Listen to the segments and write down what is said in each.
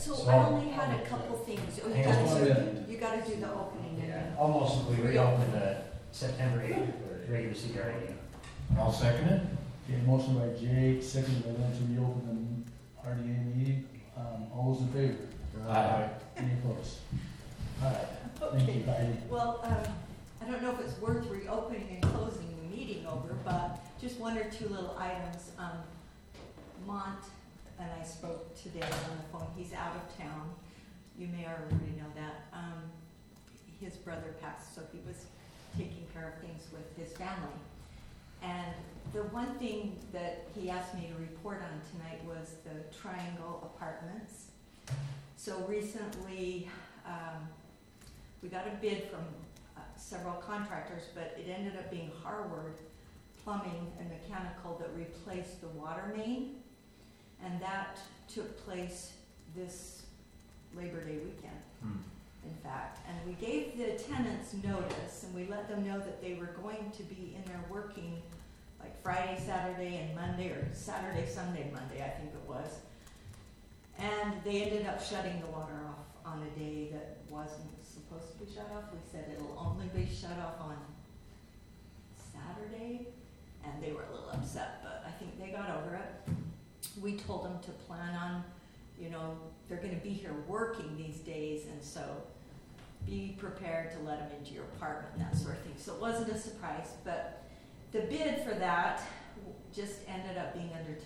So I only had a couple things. Oh, you gotta do the opening. Yeah, almost we reopened the September 8th regular CRA. I'll second it. Okay, motion by Jake, second by Lynn to reopen the RDA meeting. All those in favor? Aye. Any opposed? All right, thank you, Heidi. Well, I don't know if it's worth reopening and closing the meeting over, but just one or two little items. Mont and I spoke today on the phone. He's out of town. You may already know that. His brother passed, so he was taking care of things with his family. And the one thing that he asked me to report on tonight was the Triangle Apartments. So recently, we got a bid from several contractors, but it ended up being Harward Plumbing and Mechanical that replaced the water main. And that took place this Labor Day weekend, in fact. And we gave the tenants notice, and we let them know that they were going to be in there working like Friday, Saturday, and Monday, or Saturday, Sunday, Monday, I think it was. And they ended up shutting the water off on a day that wasn't supposed to be shut off. We said it'll only be shut off on Saturday, and they were a little upset, but I think they got over it. We told them to plan on, they're going to be here working these days, and so be prepared to let them into your apartment and that sort of thing. So it wasn't a surprise, but the bid for that just ended up being under $10,000.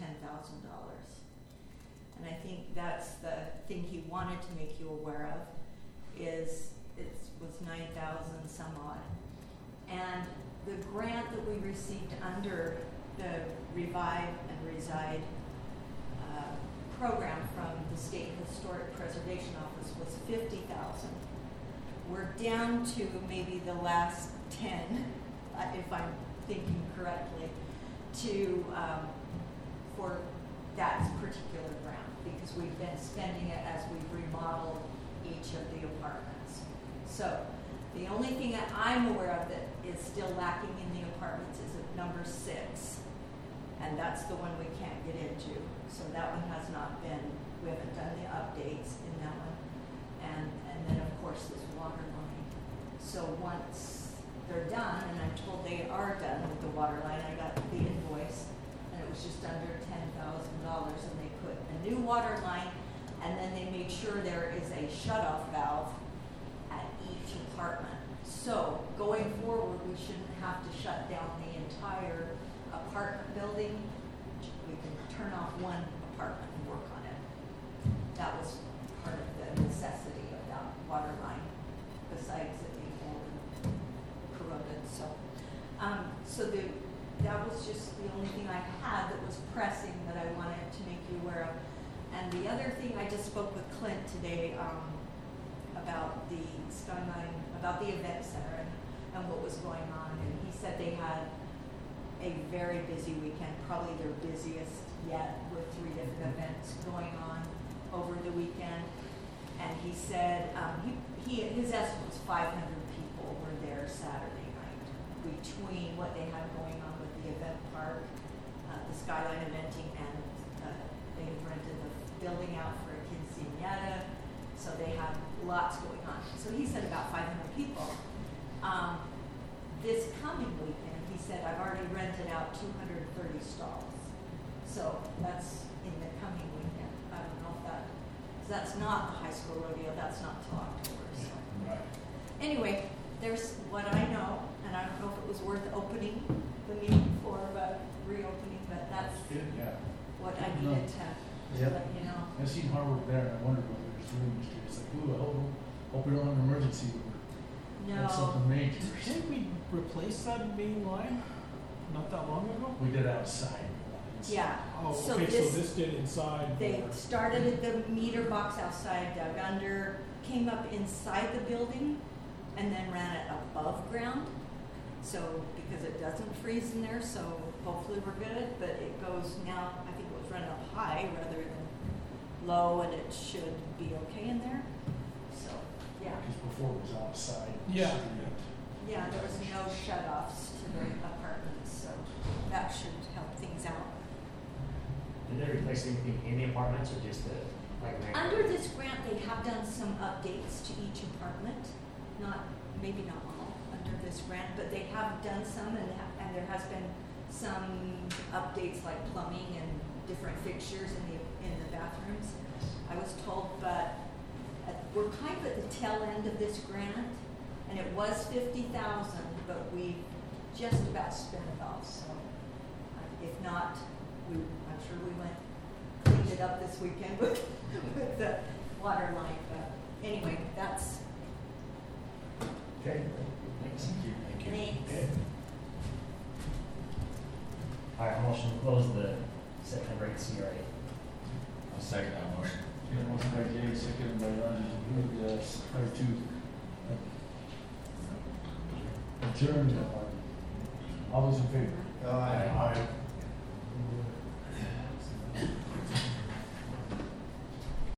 And I think that's the thing he wanted to make you aware of, is it was 9,000 some odd. And the grant that we received under the Revive and Reside program from the State Historic Preservation Office was $50,000. We're down to maybe the last 10, if I'm thinking correctly, for that particular grant, because we've been spending it as we've remodeled each of the apartments. So the only thing that I'm aware of that is still lacking in the apartments is at number 6. And that's the one we can't get into. So that one has not been, we haven't done the updates in that one. And then of course this water line. So once they're done, and I'm told they are done with the water line, I got the invoice, and it was just under $10,000, and they put a new water line, and then they made sure there is a shutoff valve at each apartment. So going forward, we shouldn't have to shut down the entire apartment building. We can turn off one apartment and work on it. That was part of the necessity of that water line, besides it being old and corroded. So that was just the only thing I had that was pressing that I wanted to make you aware of. And the other thing, I just spoke with Clint today about the Skyline, about the event center and what was going on. And he said they had a very busy weekend, probably their busiest yet, with 3 different events going on over the weekend. And he said his estimate was 500 people were there Saturday night, between what they had going on with the event park, the Skyline eventing, and they rented the building out for a quinceañera, so they had lots going on. So he said about 500 people. This coming weekend, he said, I've already rented out 230 stalls. So that's in the coming weekend. I don't know if that's not the high school rodeo, that's not till October. So. Right. Anyway, there's what I know, and I don't know if it was worth opening the meeting for, but reopening, but that's Good, yeah. what I needed to let you know. I seen Harvard there, and I wondered what they were doing this year. It's like, ooh, I hope we don't have an emergency. No. That's something major. Didn't we replace that main line not that long ago? We did outside. Yeah. Oh, So okay, this- so this did inside. They started at the meter box outside, dug under, came up inside the building, and then ran it above ground. So, because it doesn't freeze in there, so hopefully we're good, but it goes now, I think it was run up high rather than low, and it should be okay in there. So, yeah. Because before it was outside. Yeah. Yeah, there was no shut-offs to the apartments, so that should help things out. Did they replace anything in the apartments or just the, like, Under this grant updates to each apartment, maybe not all under this grant, but they have done some, and there has been some updates like plumbing and different fixtures in the bathrooms, I was told, but we're kind of at the tail end of this grant, and it was $50,000, but we just about spent it off, so if not, I'm sure we cleaned it up this weekend with the water line, but anyway, that's, Okay. Thanks. Thank you. thanks. Okay. All right, motion to close the September 8th CRA. I'll second that motion. Okay, motion by Jay, seconded by Ron, to approve the, or to adjourn the party. All those in favor? Aye.